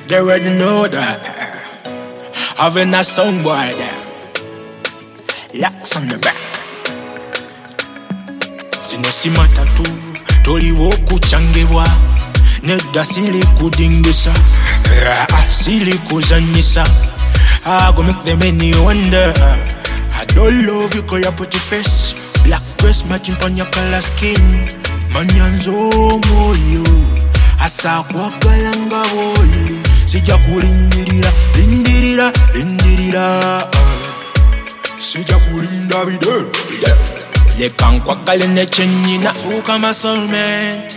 They already know that. Having a song boy there. Locks on the back. Sinosimata tu toliwo kuchangibwa nedda sili kudingisa sili kuzanyisa I go make them any wonder. I don't love you cause your pretty face, black dress matching on your color skin. Manyanzo moyo asa kwa galanga woli sija kulindirira lindirira lindirira sija kulinda bide le kankwa kale ne chenyina fuka ma soulmate.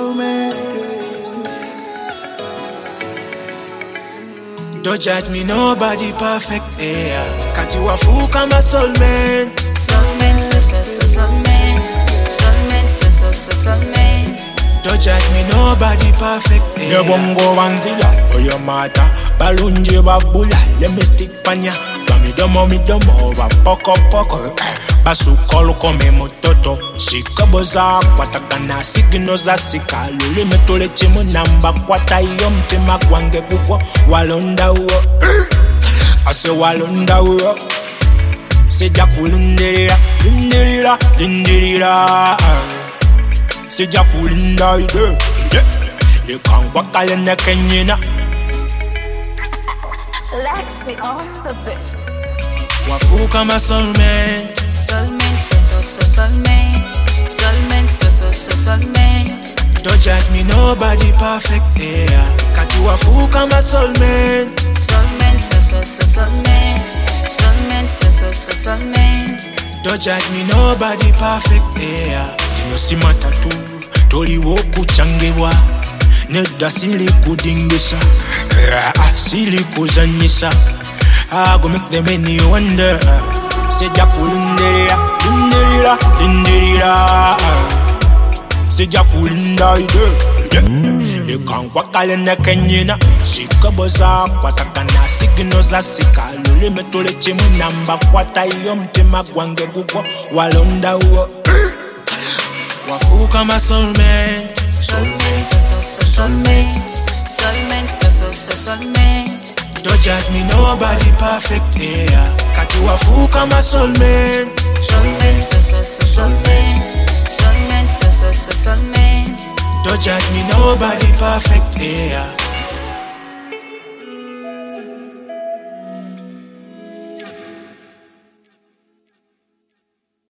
Don't judge me, nobody perfect, yeah. Kati wafuka ma soulmate. Soulmate, soulmate. Soulmate, soulmate. Don't judge me, nobody perfect, yeah. Bongo wanzila for your matter. Balunji babula, let me stick panya. Midomo, poko. Basukolo kome mototo. Shikaboza, kwatakana, siginoza sika. Luli metole chimu namba, kwata iyo mtima kwange kukwa. Walonda uo, ase walonda uo. Seja kulindirira, lindirira. Seja kulinda ide, ye kankwa kalenda kenyina. Lex me on the bit. Wafuka ma soulmate. Soulmate, soulmate. Don't judge me, nobody perfect, yeah. Kati wafuka ma soulmate. Soulmate. Don't judge me, nobody perfect, yeah. Sinosimata tu toliwo kuchangibwa nedda sili kudingisa sili kuzanyisa I go make them any wonder. Seja kulindirira lindirira seja kulinda ide le kankwa kalenda kenyina shikaboza kwatakana siginoza sika luli metole chimu namba kwata iyo mtima gwange gugwa walonda uo wafuka ma soulmate. Don't judge me, nobody perfect, yeah. Kati wafuka ma soulmate. Don't judge me, nobody perfect, yeah.